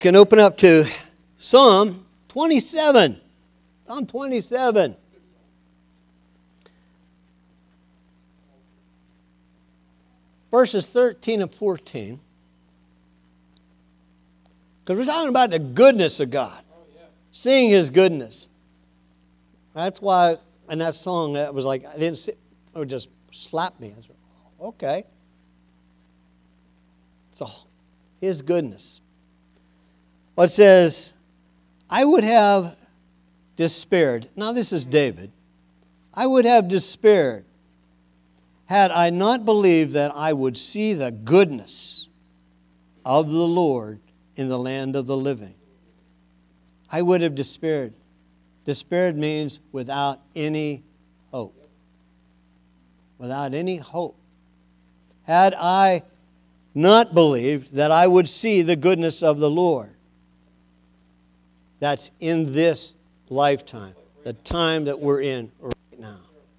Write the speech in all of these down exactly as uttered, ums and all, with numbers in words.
Can open up to Psalm twenty-seven. Psalm twenty-seven. Verses thirteen and fourteen. Because we're talking about the goodness of God. Seeing His goodness. That's why in that song that was like, I didn't see, it just slapped me. I said, okay. So, His goodness. Well, it says, I would have despaired. Now this is David. I would have despaired had I not believed that I would see the goodness of the Lord in the land of the living. I would have despaired. Despaired means without any hope. Without any hope. Had I not believed that I would see the goodness of the Lord. That's in this lifetime, the time that we're in right now.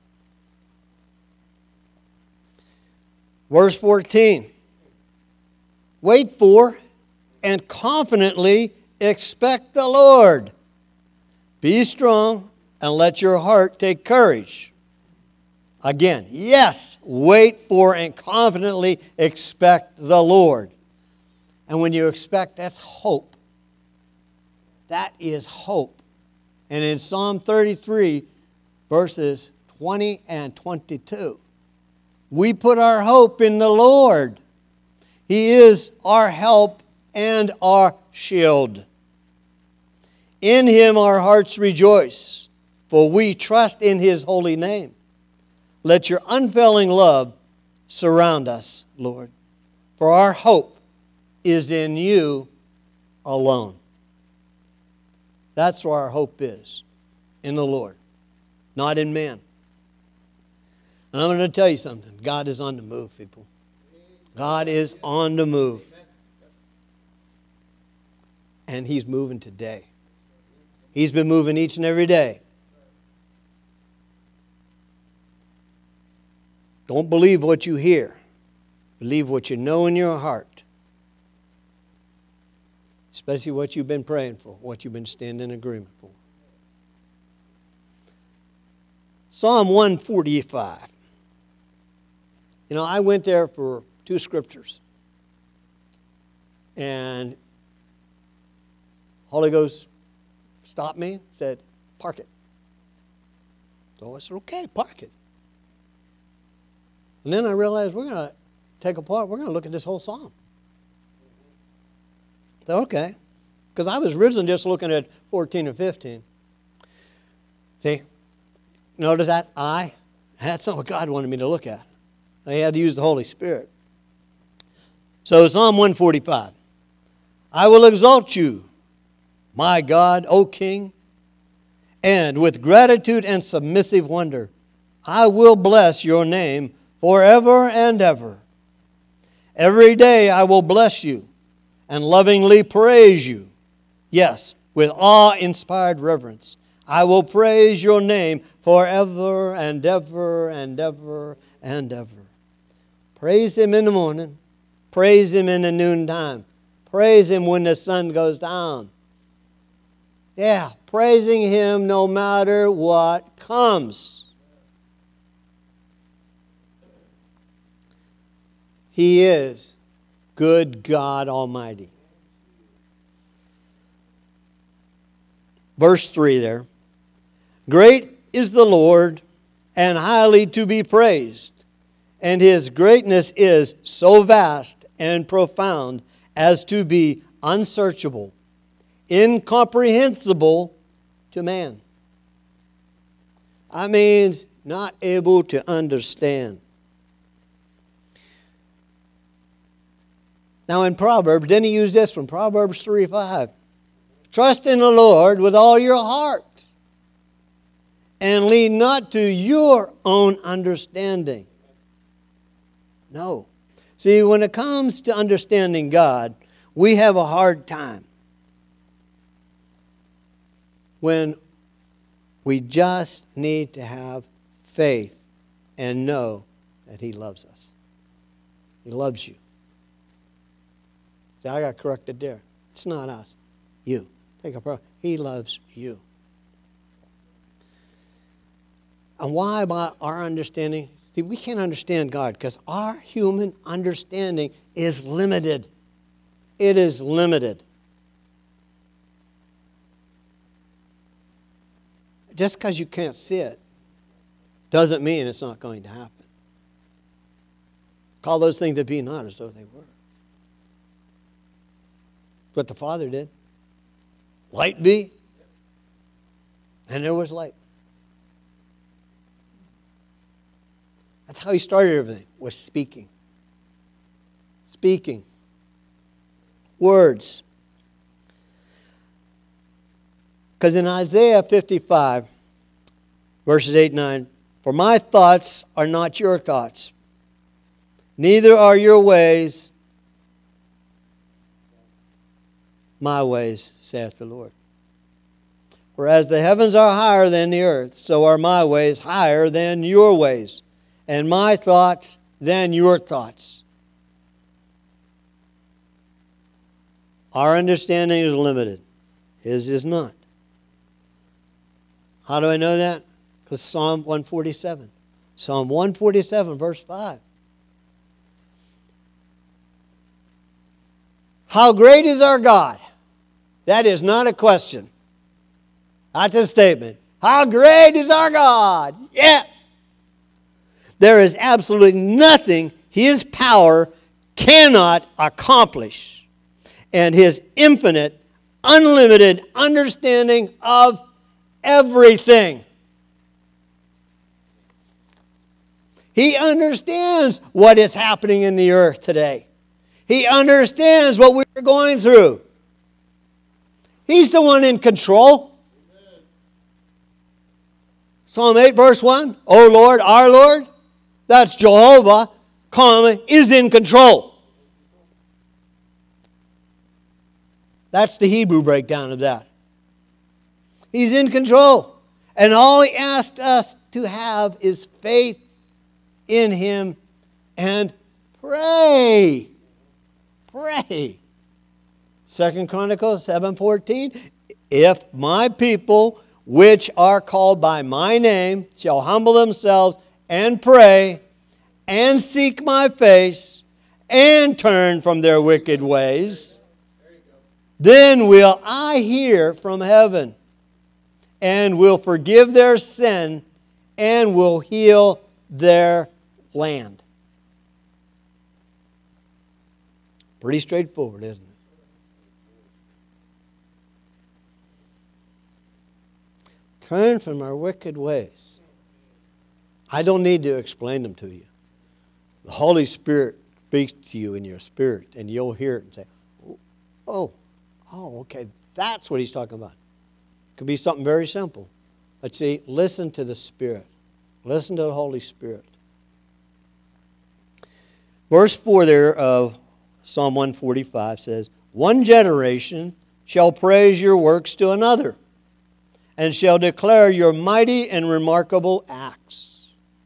Verse fourteen. Wait for and confidently expect the Lord. Be strong and let your heart take courage. Again, yes, wait for and confidently expect the Lord. And when you expect, that's hope. That is hope. And in Psalm thirty-three, verses twenty and twenty-two, we put our hope in the Lord. He is our help and our shield. In Him our hearts rejoice, for we trust in His holy name. Let your unfailing love surround us, Lord, for our hope is in You alone. That's where our hope is, in the Lord, not in man. And I'm going to tell you something. God is on the move, people. God is on the move. And He's moving today. He's been moving each and every day. Don't believe what you hear. Believe what you know in your heart. Especially what you've been praying for, what you've been standing in agreement for. Psalm one forty-five. You know, I went there for two scriptures. And Holy Ghost stopped me, said, park it. So I said, okay, park it. And then I realized we're going to take apart, we're going to look at this whole psalm. I said, okay. Because I was originally just looking at fourteen and fifteen. See? Notice that I? That's not what God wanted me to look at. I had to use the Holy Spirit. So Psalm one forty-five. I will exalt You, my God, O King, and with gratitude and submissive wonder, I will bless Your name forever and ever. Every day I will bless You and lovingly praise You. Yes, with awe-inspired reverence, I will praise Your name forever and ever and ever and ever. Praise Him in the morning. Praise Him in the noontime. Praise Him when the sun goes down. Yeah, praising Him no matter what comes. He is good God Almighty. Verse three there. Great is the Lord and highly to be praised, and His greatness is so vast and profound as to be unsearchable, incomprehensible to man. I mean, not able to understand. Now in Proverbs, didn't he use this one? Proverbs three five. Trust in the Lord with all your heart, and lean not to your own understanding. No. See, when it comes to understanding God, we have a hard time. When we just need to have faith and know that He loves us. He loves you. See, I got corrected there. It's not us. You. Take a pro. He loves you. And why by our understanding? See, we can't understand God because our human understanding is limited. It is limited. Just because you can't see it doesn't mean it's not going to happen. Call those things that be not as though they were. What the Father did. Light be. And there was light. That's how he started everything, was speaking. Speaking. Words. Because in Isaiah fifty-five, verses eight and nine, for my thoughts are not your thoughts, neither are your ways my ways, saith the Lord. For as the heavens are higher than the earth, so are my ways higher than your ways, and my thoughts than your thoughts. Our understanding is limited. His is not. How do I know that? Because Psalm one forty-seven. Psalm one forty-seven, verse five. How great is our God? That is not a question. That's a statement. How great is our God? Yes. There is absolutely nothing His power cannot accomplish. And His infinite, unlimited understanding of everything. He understands what is happening in the earth today. He understands what we're going through. He's the one in control. Amen. Psalm eight, verse one. O Lord, our Lord, that's Jehovah, comma, is in control. That's the Hebrew breakdown of that. He's in control. And all He asked us to have is faith in Him and pray. Pray. Second Chronicles seven fourteen. If my people, which are called by my name, shall humble themselves and pray and seek my face and turn from their wicked ways, then will I hear from heaven and will forgive their sin and will heal their land. Pretty straightforward, isn't it? Turn from our wicked ways. I don't need to explain them to you. The Holy Spirit speaks to you in your spirit, and you'll hear it and say, oh, oh, okay, that's what He's talking about. It could be something very simple. But see, listen to the Spirit. Listen to the Holy Spirit. Verse four there of Psalm one forty-five says, one generation shall praise your works to another, and shall declare your mighty and remarkable acts.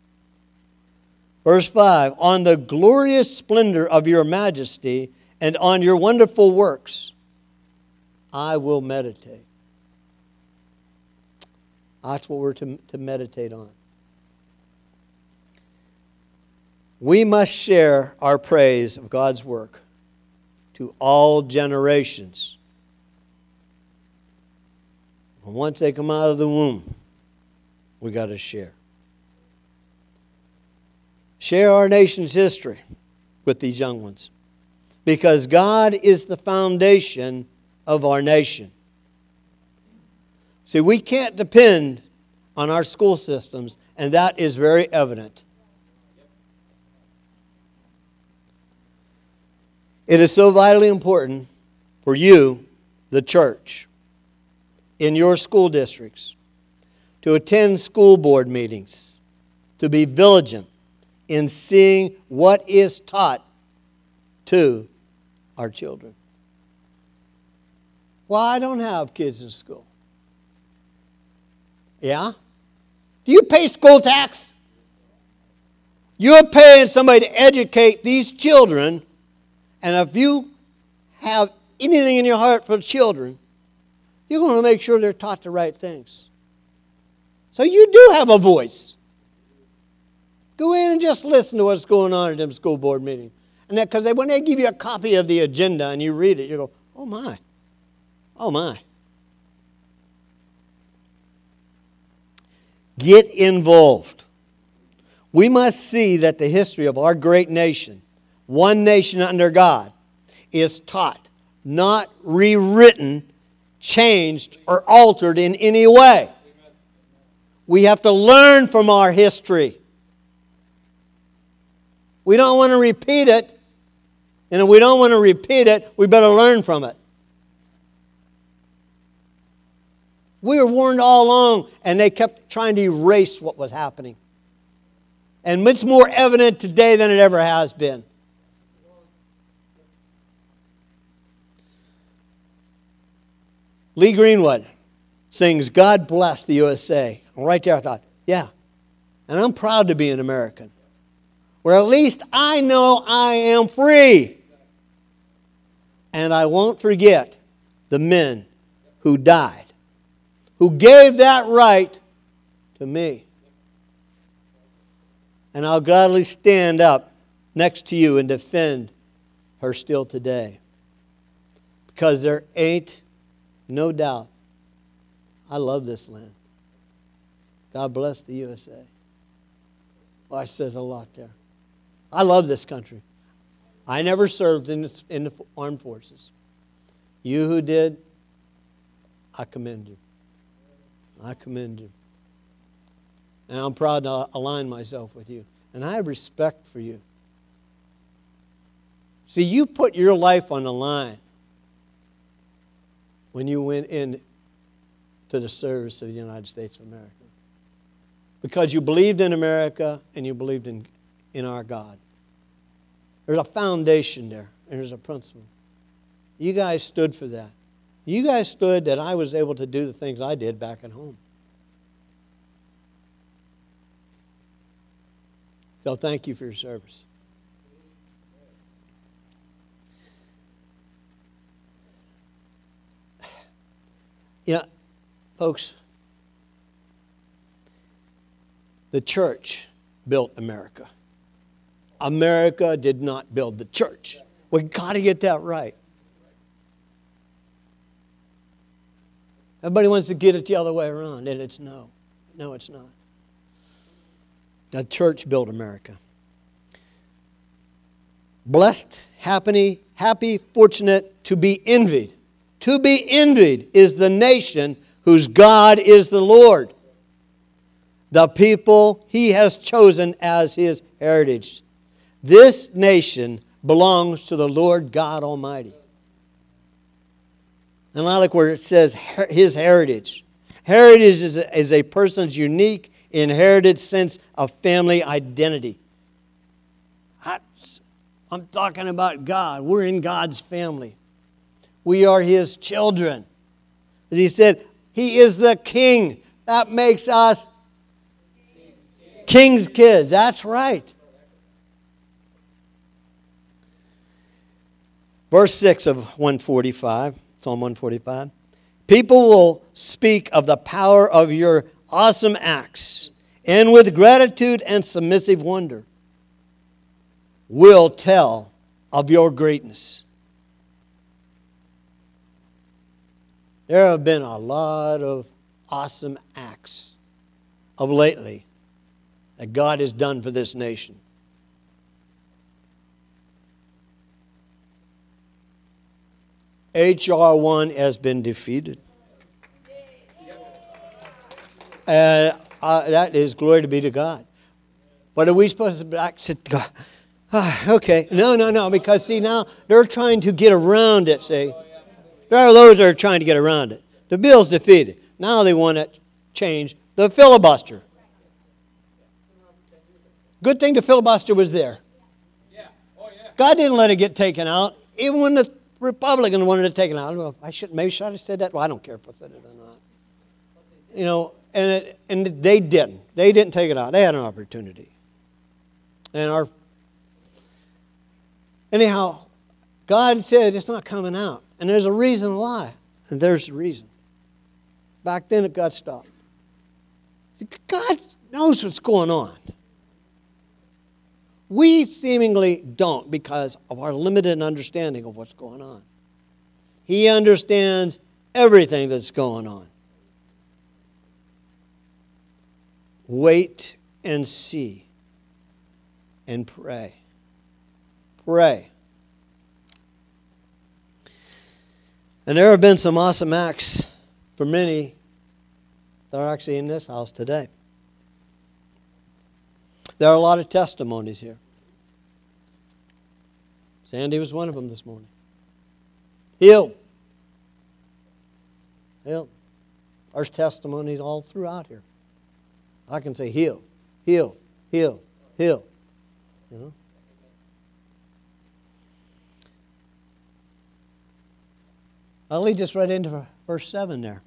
Verse five, on the glorious splendor of your majesty and on your wonderful works, I will meditate. That's what we're to, to meditate on. We must share our praise of God's work to all generations. And once they come out of the womb, we got to share. Share our nation's history with these young ones, because God is the foundation of our nation. See, we can't depend on our school systems, and that is very evident. It is so vitally important for you, the church, in your school districts, to attend school board meetings, to be vigilant in seeing what is taught to our children. Well, I don't have kids in school. Yeah? Do you pay school tax? You're paying somebody to educate these children, and if you have anything in your heart for children, you're going to make sure they're taught the right things. So you do have a voice. Go in and just listen to what's going on at them school board meetings. And that, because when they give you a copy of the agenda and you read it, you go, oh my, oh my. Get involved. We must see that the history of our great nation, one nation under God, is taught, not rewritten, changed, or altered in any way. We have to learn from our history. We don't want to repeat it. And if we don't want to repeat it, we better learn from it. We were warned all along, and they kept trying to erase what was happening. And it's more evident today than it ever has been. Lee Greenwood sings, God Bless the U S A. And right there I thought, yeah, and I'm proud to be an American. Where at least I know I am free. And I won't forget the men who died, who gave that right to me. And I'll gladly stand up next to you and defend her still today. Because there ain't no doubt I love this land. God bless the U S A. Well, it says a lot there. I love this country. I never served in the, in the armed forces. You who did, I commend you. I commend you. And I'm proud to align myself with you. And I have respect for you. See, you put your life on the line when you went in to the service of the United States of America. Because you believed in America and you believed in, in our God. There's a foundation there, and there's a principle. You guys stood for that. You guys stood that I was able to do the things I did back at home. So thank you for your service. You know, folks, the church built America. America did not build the church. We've got to get that right. Everybody wants to get it the other way around, and it's no. No, it's not. The church built America. Blessed, happy, happy, fortunate, to be envied. To be envied is the nation whose God is the Lord. The people He has chosen as His heritage. This nation belongs to the Lord God Almighty. And I like where it says His heritage. Heritage is a, is a person's unique, inherited sense of family identity. That's, I'm talking about God. We're in God's family. We are His children. As He said, He is the King. That makes us King's kids. That's right. Verse six of one forty-five, Psalm one forty-five. People will speak of the power of your awesome acts, and with gratitude and submissive wonder will tell of your greatness. There have been a lot of awesome acts of lately that God has done for this nation. H R one has been defeated. And uh, that is glory to be to God. But are we supposed to back sit God? Ah, okay. No, no, no. Because see now they're trying to get around it, see. There are those that are trying to get around it. The bill's defeated. Now they want to change the filibuster. Good thing the filibuster was there. God didn't let it get taken out. Even when the Republicans wanted it taken out. I don't know if I should, maybe should I have said that? Well, I don't care if I said it or not. You know, and it, and they didn't. They didn't take it out. They had an opportunity. And our, anyhow, God said it's not coming out. And there's a reason why. And there's a reason. Back then it got stopped. God knows what's going on. We seemingly don't because of our limited understanding of what's going on. He understands everything that's going on. Wait and see and pray. Pray. And there have been some awesome acts for many that are actually in this house today. There are a lot of testimonies here. Sandy was one of them this morning. Healed. Healed. There's testimonies all throughout here. I can say heal, heal, heal, heal. You know? I'll lead just right into verse seven there.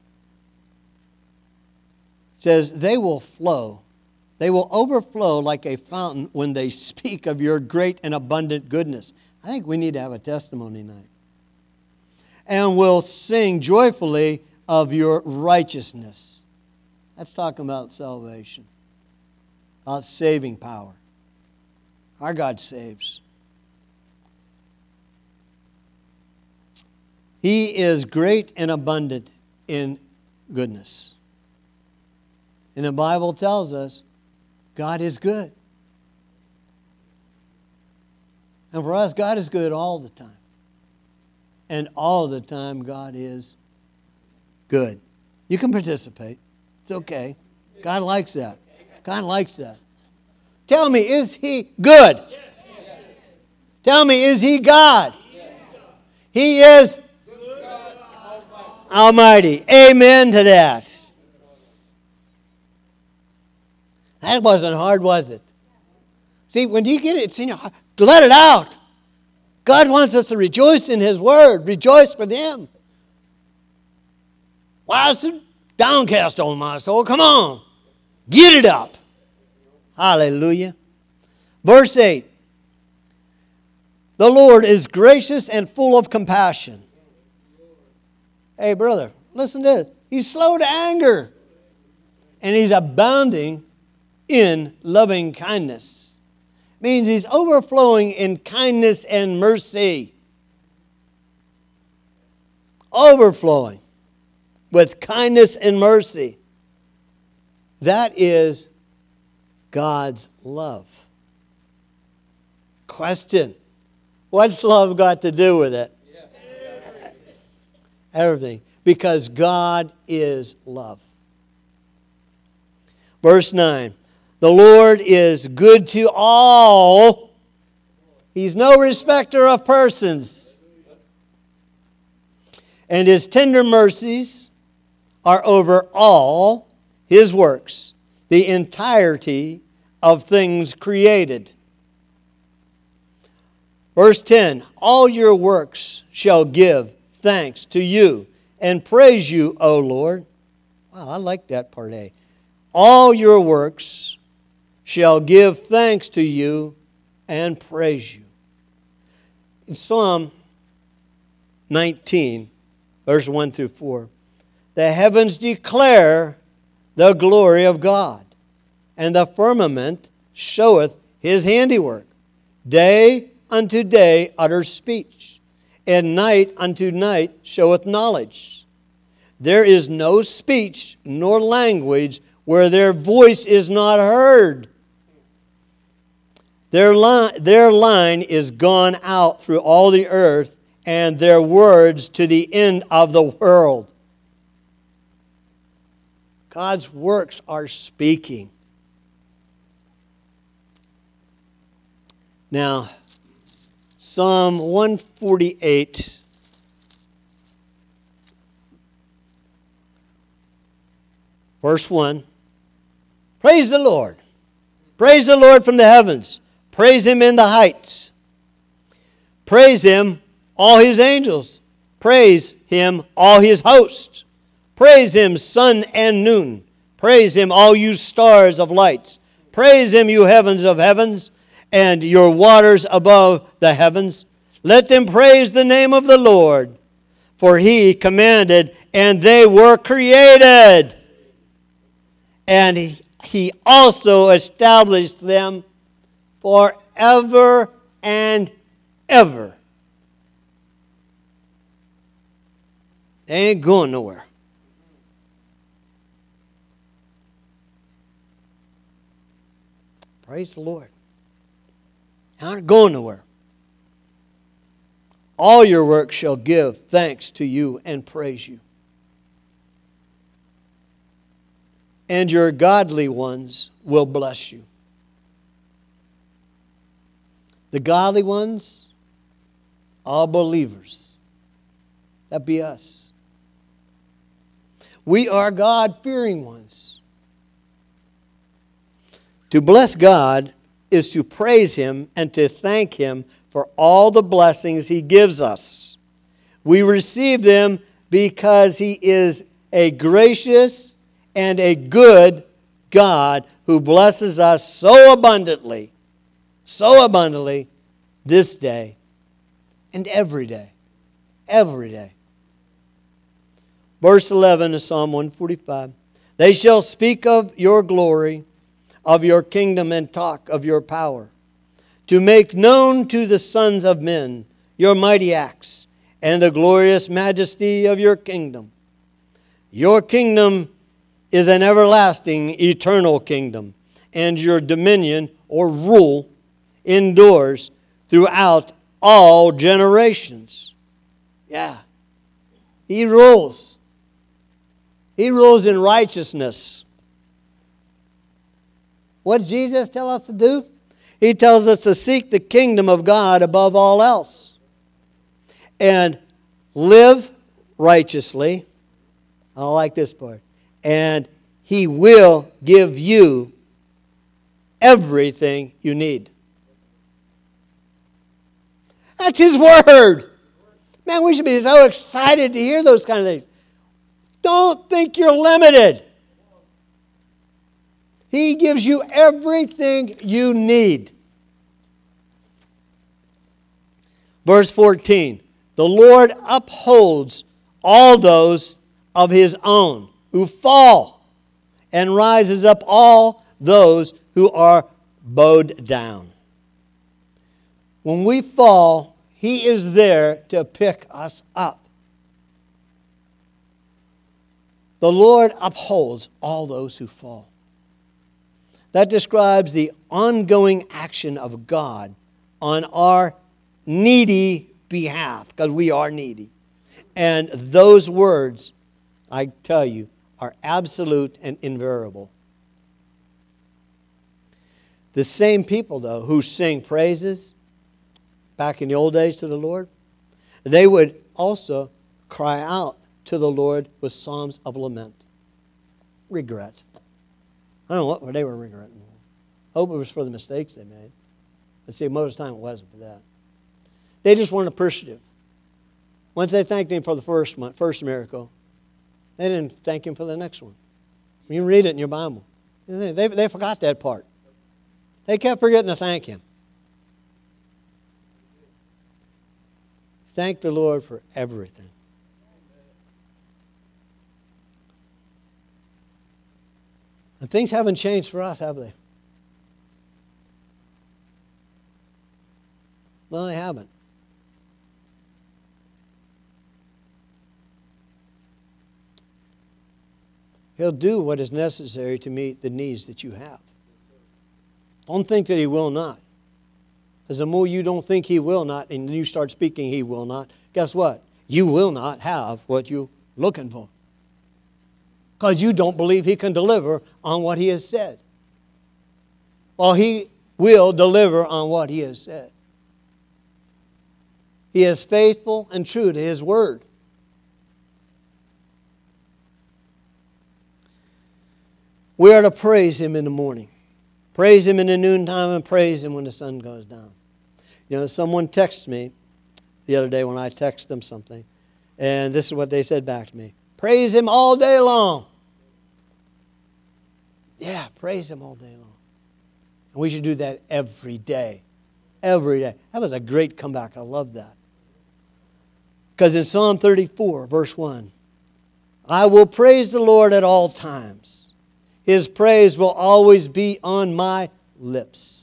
It says, they will flow. They will overflow like a fountain when they speak of your great and abundant goodness. I think we need to have a testimony night. And will sing joyfully of your righteousness. That's talking about salvation. About saving power. Our God saves. He is great and abundant in goodness. And the Bible tells us God is good. And for us, God is good all the time. And all the time, God is good. You can participate. It's okay. God likes that. God likes that. Tell me, is He good? Tell me, is He God? He is Almighty. Amen to that. That wasn't hard, was it? See, when you get it, it's in your heart. Let it out. God wants us to rejoice in His Word. Rejoice with Him. Why is it downcast on my soul? Come on. Get it up. Hallelujah. Verse eight. The Lord is gracious and full of compassion. Hey, brother, listen to this. He's slow to anger. And He's abounding in loving kindness. Means He's overflowing in kindness and mercy. Overflowing with kindness and mercy. That is God's love. Question. What's love got to do with it? Yeah. Everything. Because God is love. Verse nine. The Lord is good to all. He's no respecter of persons. And His tender mercies are over all His works, the entirety of things created. Verse ten, all your works shall give thanks to you and praise you, O Lord. Wow, I like that part A. All your works shall give thanks to you and praise you. In Psalm nineteen, verse one through four, the heavens declare the glory of God, and the firmament showeth His handiwork. Day unto day utters speech, and night unto night showeth knowledge. There is no speech nor language where their voice is not heard. Their line, their line is gone out through all the earth, and their words to the end of the world. God's works are speaking. Now, Psalm one forty-eight, verse one. Praise the Lord. Praise the Lord from the heavens. Praise Him in the heights. Praise Him, all His angels. Praise Him, all His hosts. Praise Him, sun and noon. Praise Him, all you stars of lights. Praise Him, you heavens of heavens, and your waters above the heavens. Let them praise the name of the Lord. For he commanded, and they were created. And he, he also established them forever and ever. They ain't going nowhere. Praise the Lord. They aren't going nowhere. All your works shall give thanks to you and praise you. And your godly ones will bless you. The godly ones, all believers. That be us. We are God-fearing ones. To bless God is to praise Him and to thank Him for all the blessings He gives us. We receive them because He is a gracious and a good God who blesses us so abundantly, so abundantly this day and every day, every day. Verse eleven of Psalm one forty-five. They shall speak of your glory, of your kingdom, and talk of your power, to make known to the sons of men your mighty acts and the glorious majesty of your kingdom. Your kingdom is an everlasting, eternal kingdom, and your dominion or rule endures throughout all generations. Yeah. He rules. He rules in righteousness. What did Jesus tell us to do? He tells us to seek the kingdom of God above all else. And live righteously. I like this part. And He will give you everything you need. That's His word. Man, we should be so excited to hear those kind of things. Don't think you're limited. He gives you everything you need. Verse fourteen. The Lord upholds all those of His own who fall, and rises up all those who are bowed down. When we fall, He is there to pick us up. The Lord upholds all those who fall. That describes the ongoing action of God on our needy behalf, because we are needy. And those words, I tell you, are absolute and invariable. The same people, though, who sing praises back in the old days to the Lord, they would also cry out to the Lord with psalms of lament. Regret. I don't know what they were regretting. Hope it was for the mistakes they made. But see, most of the time it wasn't for that. They just weren't appreciative. Once they thanked Him for the first one, first miracle, they didn't thank Him for the next one. You read it in your Bible. They, they, they forgot that part. They kept forgetting to thank Him. Thank the Lord for everything. And things haven't changed for us, have they? No, they haven't. He'll do what is necessary to meet the needs that you have. Don't think that He will not. Because the more you don't think He will not, and you start speaking He will not, guess what? You will not have what you're looking for. Because you don't believe He can deliver on what He has said. Well, He will deliver on what He has said. He is faithful and true to His word. We are to praise Him in the morning. Praise Him in the noontime and praise Him when the sun goes down. You know, someone texted me the other day when I texted them something, and this is what they said back to me. Praise Him all day long. Yeah, praise Him all day long. And we should do that every day. Every day. That was a great comeback. I love that. Because in Psalm thirty-four, verse one, I will praise the Lord at all times. His praise will always be on my lips.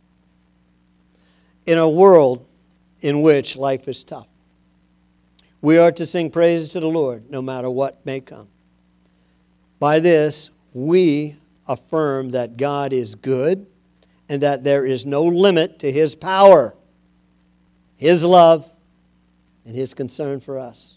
In a world in which life is tough, we are to sing praises to the Lord no matter what may come. By this, we affirm that God is good and that there is no limit to His power, His love, and His concern for us.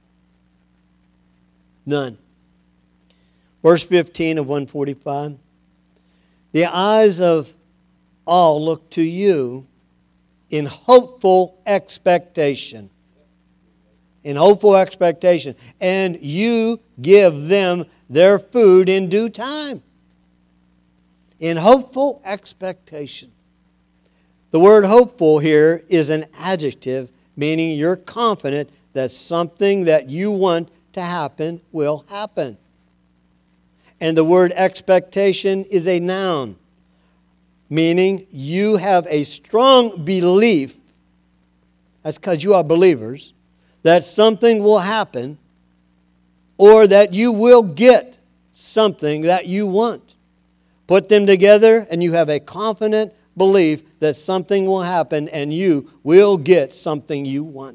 None. Verse fifteen of one forty-five. The eyes of all look to you in hopeful expectation. In hopeful expectation. And you give them their food in due time. In hopeful expectation. The word hopeful here is an adjective meaning you're confident that something that you want to happen will happen. And the word expectation is a noun, meaning you have a strong belief, that's because you are believers, that something will happen or that you will get something that you want. Put them together and you have a confident belief that something will happen and you will get something you want.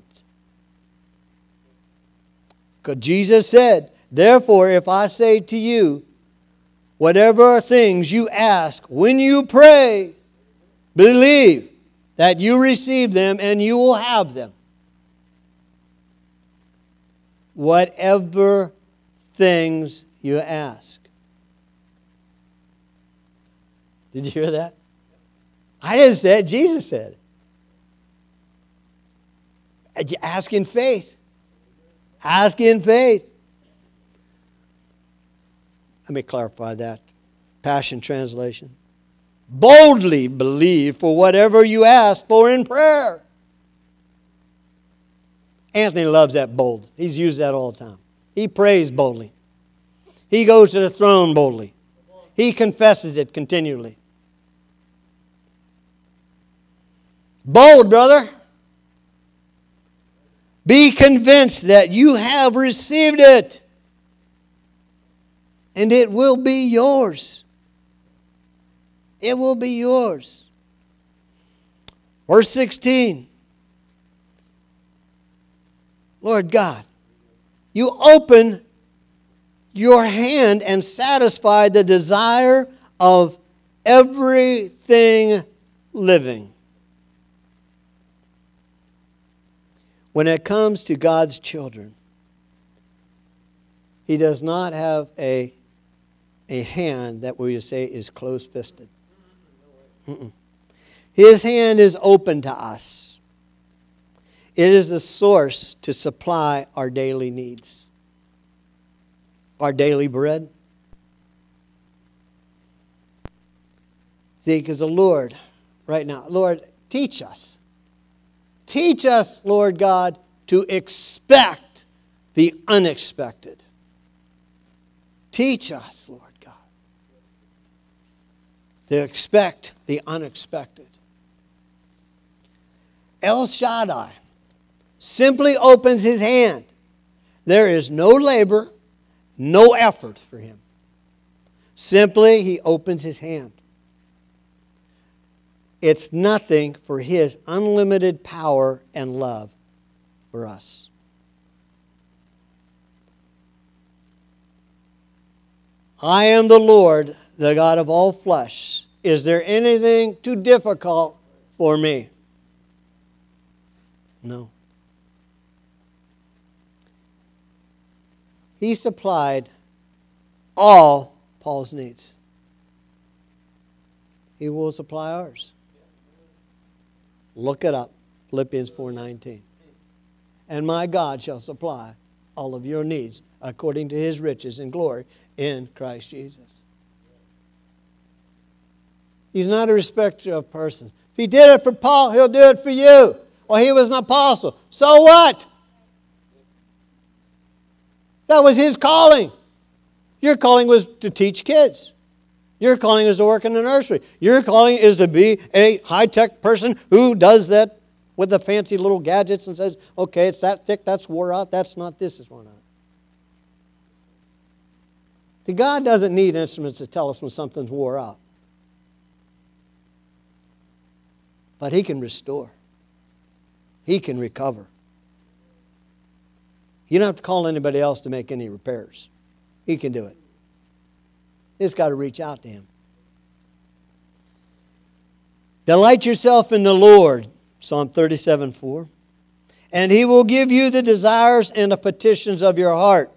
Because Jesus said, therefore, if I say to you, whatever things you ask, when you pray, believe that you receive them and you will have them. Whatever things you ask. Did you hear that? I didn't say it, Jesus said it. Ask in faith. Ask in faith. Let me clarify that. Passion Translation. Boldly believe for whatever you ask for in prayer. Anthony loves that bold. He's used that all the time. He prays boldly. He goes to the throne boldly. He confesses it continually. Bold, brother. Be convinced that you have received it. And it will be yours. It will be yours. Verse sixteen. Lord God, you open your hand and satisfy the desire of everything living. When it comes to God's children, He does not have a, a hand that we say is close-fisted. Mm-mm. His hand is open to us. It is a source to supply our daily needs. Our daily bread. See, because the Lord, right now, Lord, teach us. Teach us, Lord God, to expect the unexpected. Teach us, Lord God, to expect the unexpected. El Shaddai simply opens His hand. There is no labor, no effort for Him. Simply, He opens His hand. It's nothing for His unlimited power and love for us. I am the Lord, the God of all flesh. Is there anything too difficult for me? No. He supplied all Paul's needs. He will supply ours. Look it up. Philippians four nineteen. And my God shall supply all of your needs according to His riches and glory in Christ Jesus. He's not a respecter of persons. If He did it for Paul, He'll do it for you. Well, he was an apostle. So what? That was his calling. Your calling was to teach kids. Your calling is to work in the nursery. Your calling is to be a high-tech person who does that with the fancy little gadgets and says, okay, it's that thick, that's wore out, that's not, this is worn out. See, God doesn't need instruments to tell us when something's wore out. But He can restore. He can recover. You don't have to call anybody else to make any repairs. He can do it. You just got to reach out to Him. Delight yourself in the Lord, Psalm thirty-seven four, and He will give you the desires and the petitions of your heart.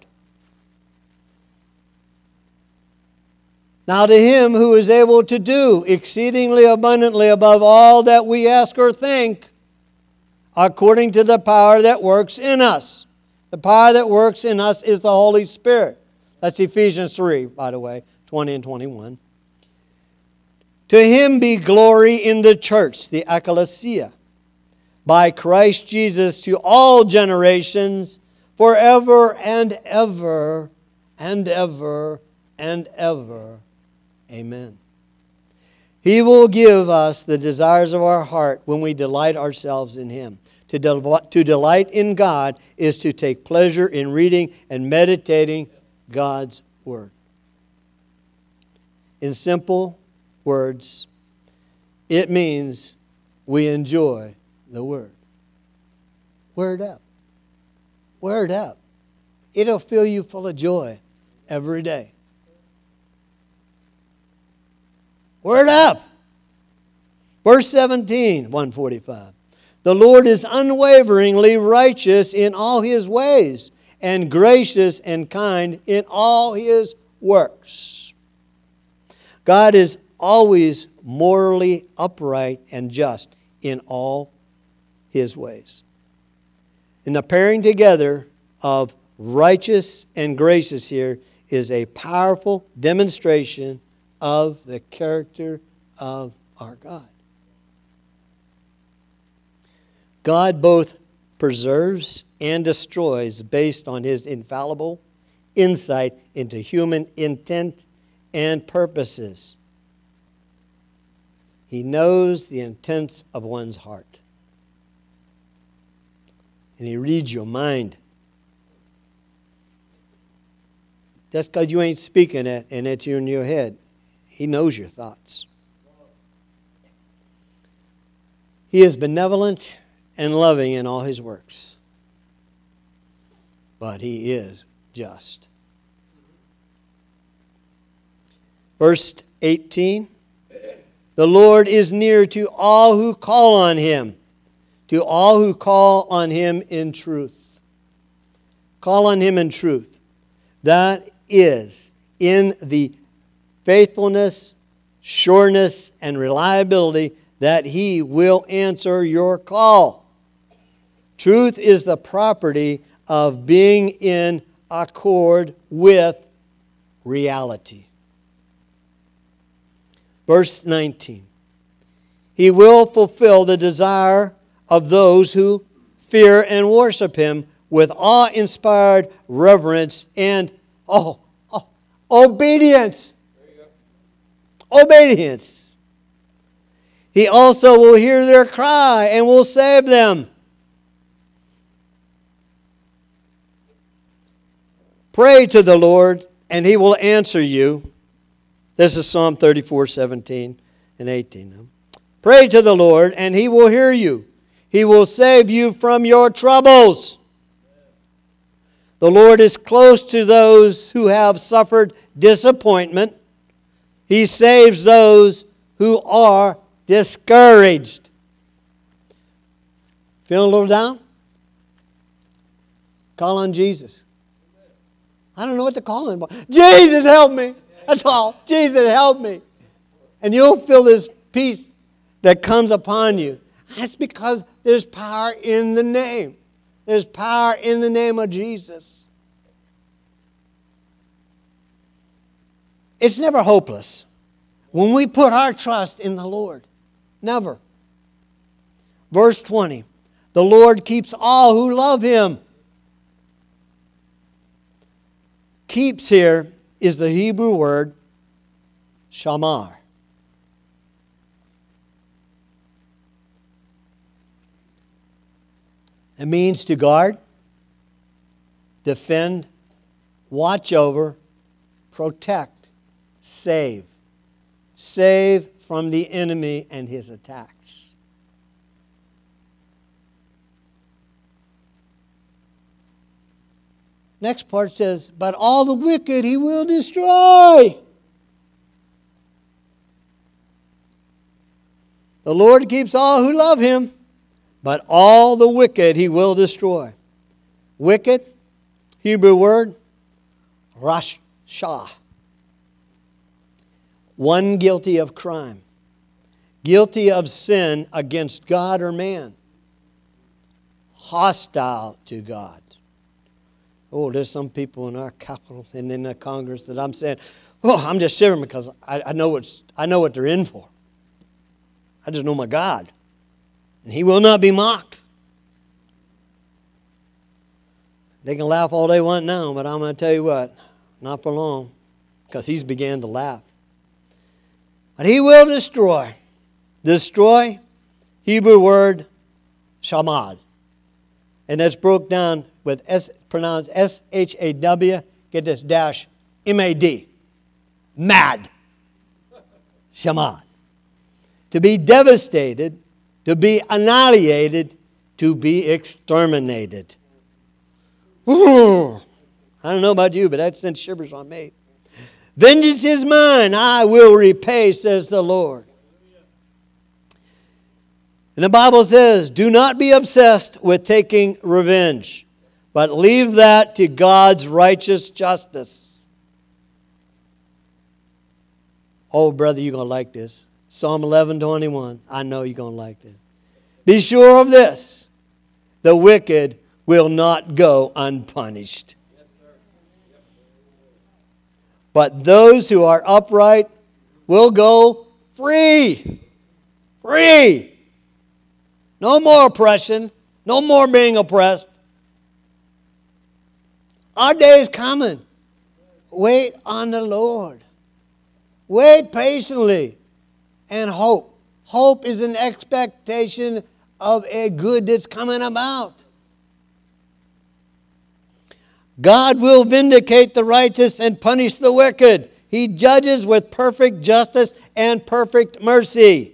Now to Him who is able to do exceedingly abundantly above all that we ask or think, according to the power that works in us. The power that works in us is the Holy Spirit. That's Ephesians three, by the way, twenty and twenty-one. To Him be glory in the church, the ecclesia, by Christ Jesus to all generations, forever and ever and ever and ever. Amen. He will give us the desires of our heart when we delight ourselves in Him. To, del- to delight in God is to take pleasure in reading and meditating God's Word. In simple words, it means we enjoy the Word. Word up. Word up. It'll fill you full of joy every day. Word up. Verse seventeen, one forty-five. The Lord is unwaveringly righteous in all His ways, and gracious and kind in all His works. God is always morally upright and just in all His ways. And the pairing together of righteous and gracious here is a powerful demonstration of the character of our God. God both preserves and destroys based on His infallible insight into human intent and purposes. He knows the intents of one's heart. And He reads your mind. Just because you ain't speaking it and it's in your head, He knows your thoughts. He is benevolent and loving in all His works. But He is just. Verse eighteen. The Lord is near to all who call on Him, to all who call on Him in truth. Call on Him in truth. That is in the faithfulness, sureness, and reliability that He will answer your call. Truth is the property of being in accord with reality. Verse nineteen. He will fulfill the desire of those who fear and worship Him with awe-inspired reverence and oh, oh, obedience. Obedience. He also will hear their cry and will save them. Pray to the Lord and He will answer you. This is Psalm thirty-four, seventeen and eighteen. Pray to the Lord and He will hear you. He will save you from your troubles. The Lord is close to those who have suffered disappointment. He saves those who are discouraged. Feeling a little down? Call on Jesus. I don't know what to call Him. Jesus, help me. That's all. Jesus, help me. And you'll feel this peace that comes upon you. That's because there's power in the name. There's power in the name of Jesus. It's never hopeless when we put our trust in the Lord. Never. Verse twenty. The Lord keeps all who love Him. Keeps here is the Hebrew word shamar. It means to guard, defend, watch over, protect, save. Save from the enemy and his attacks. Next part says, but all the wicked he will destroy. The Lord keeps all who love him, but all the wicked he will destroy. Wicked, Hebrew word, rashah. One guilty of crime. Guilty of sin against God or man. Hostile to God. Oh, there's some people in our capital and in the Congress that I'm saying, oh, I'm just shivering because I, I know what's, I know what they're in for. I just know my God. And He will not be mocked. They can laugh all they want now, but I'm going to tell you what, not for long, because He's began to laugh. But He will destroy. Destroy, Hebrew word, shamad. And that's broke down with S, pronounced S H A W, get this, dash, M A D. Mad. Shamad. To be devastated, to be annihilated, to be exterminated. Ooh. I don't know about you, but that sent shivers on me. Vengeance is mine, I will repay, says the Lord. And the Bible says, do not be obsessed with taking revenge, but leave that to God's righteous justice. Oh, brother, you're going to like this. Psalm eleven twenty-one. I know you're going to like this. Be sure of this. The wicked will not go unpunished. But those who are upright will go free. Free. No more oppression. No more being oppressed. Our day is coming. Wait on the Lord. Wait patiently and hope. Hope is an expectation of a good that's coming about. God will vindicate the righteous and punish the wicked. He judges with perfect justice and perfect mercy.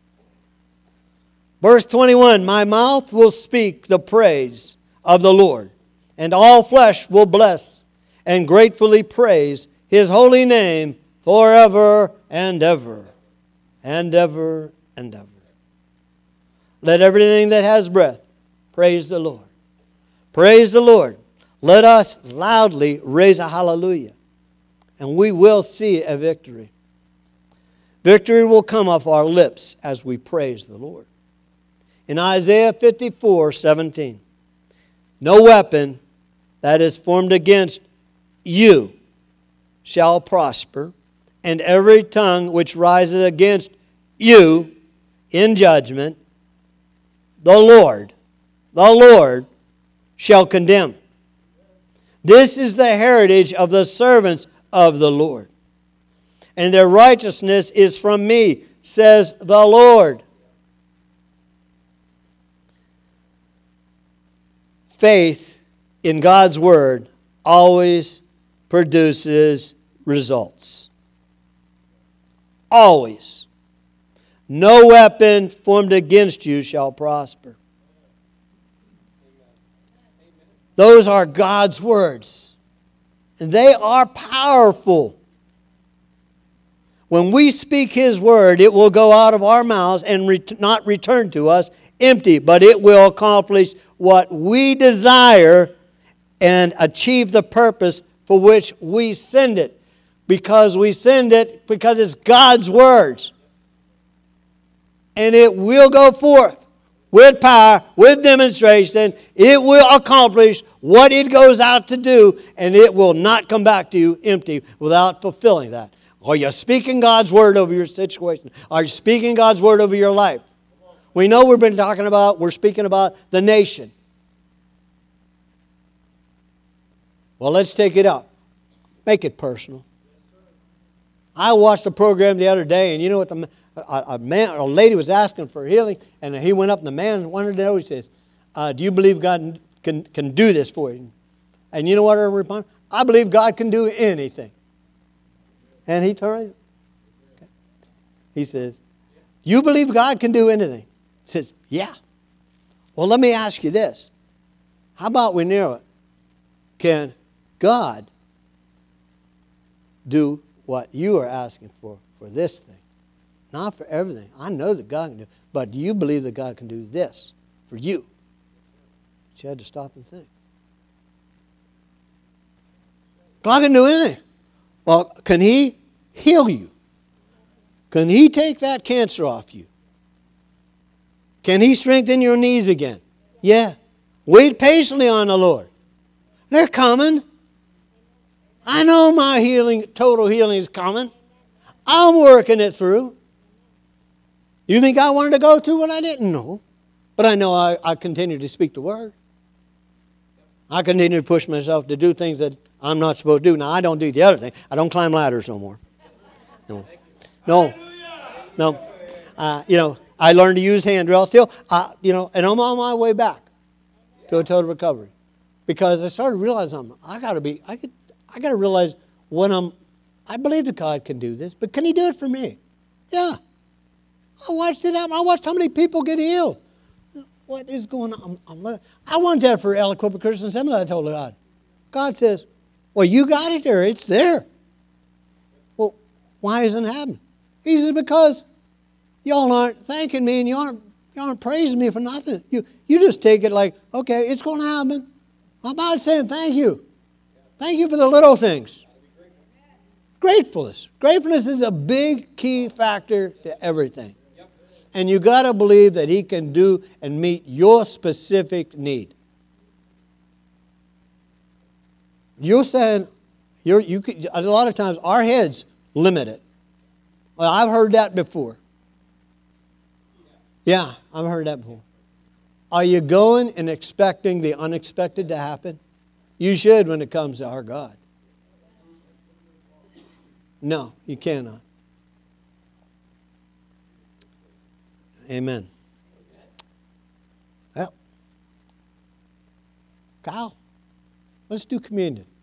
Verse twenty-one, my mouth will speak the praise of the Lord, and all flesh will bless and gratefully praise His holy name forever and ever, and ever and ever. Let everything that has breath praise the Lord. Praise the Lord. Let us loudly raise a hallelujah, and we will see a victory. Victory will come off our lips as we praise the Lord. In Isaiah fifty-four seventeen, no weapon that is formed against you shall prosper, and every tongue which rises against you in judgment, the Lord, the Lord shall condemn. This is the heritage of the servants of the Lord, and their righteousness is from me, says the Lord. Faith in God's Word always produces results. Always. No weapon formed against you shall prosper. Those are God's words. And they are powerful. When we speak His Word, it will go out of our mouths and ret- not return to us empty, but it will accomplish what we desire and achieve the purpose for which we send it. Because we send it because it's God's words. And it will go forth with power, with demonstration. It will accomplish what it goes out to do, and it will not come back to you empty without fulfilling that. Are you speaking God's Word over your situation? Are you speaking God's Word over your life? We know we've been talking about, we're speaking about the nation. Well, let's take it up. Make it personal. I watched a program the other day, and you know what? The, a, a man, a lady was asking for healing, and he went up, and the man wanted to know. He says, uh, do you believe God can, can do this for you? And you know what her response? I believe God can do anything. And he turned. Okay. He says, you believe God can do anything? He says, yeah. Well, let me ask you this. How about we narrow it? Can God do what you are asking for, for this thing? Not for everything. I know that God can do it. But do you believe that God can do this for you? She had to stop and think. God can do anything. Well, can He heal you? Can He take that cancer off you? Can He strengthen your knees again? Yeah. Wait patiently on the Lord. They're coming. I know my healing, total healing is coming. I'm working it through. You think I wanted to go through what I didn't know? But I know I, I continue to speak the word. I continue to push myself to do things that I'm not supposed to do. Now, I don't do the other thing. I don't climb ladders no more. No. No. No. Uh, you know, I learned to use handrails still. Uh, you know, and I'm on my way back to a total recovery. Because I started realizing I'm, I got to be, I could, I got to realize when I'm, I believe that God can do this, but can He do it for me? Yeah. I watched it happen. I watched how many people get healed. What is going on? I'm, I'm, I want that for Aliquippa Christian Assembly, I told God. God says, well, you got it there. It's there. Well, why isn't it happening? He said, because y'all aren't thanking me and you aren't, you aren't praising me for nothing. You, you just take it like, okay, it's going to happen. How about saying thank you? Thank you for the little things. Gratefulness. Gratefulness is a big key factor to everything. And you got to believe that He can do and meet your specific need. You're saying, you're, you could, a lot of times our heads limit it. Well, I've heard that before. Yeah, I've heard that before. Are you going and expecting the unexpected to happen? You should when it comes to our God. No, you cannot. Amen. Well, Kyle, let's do communion.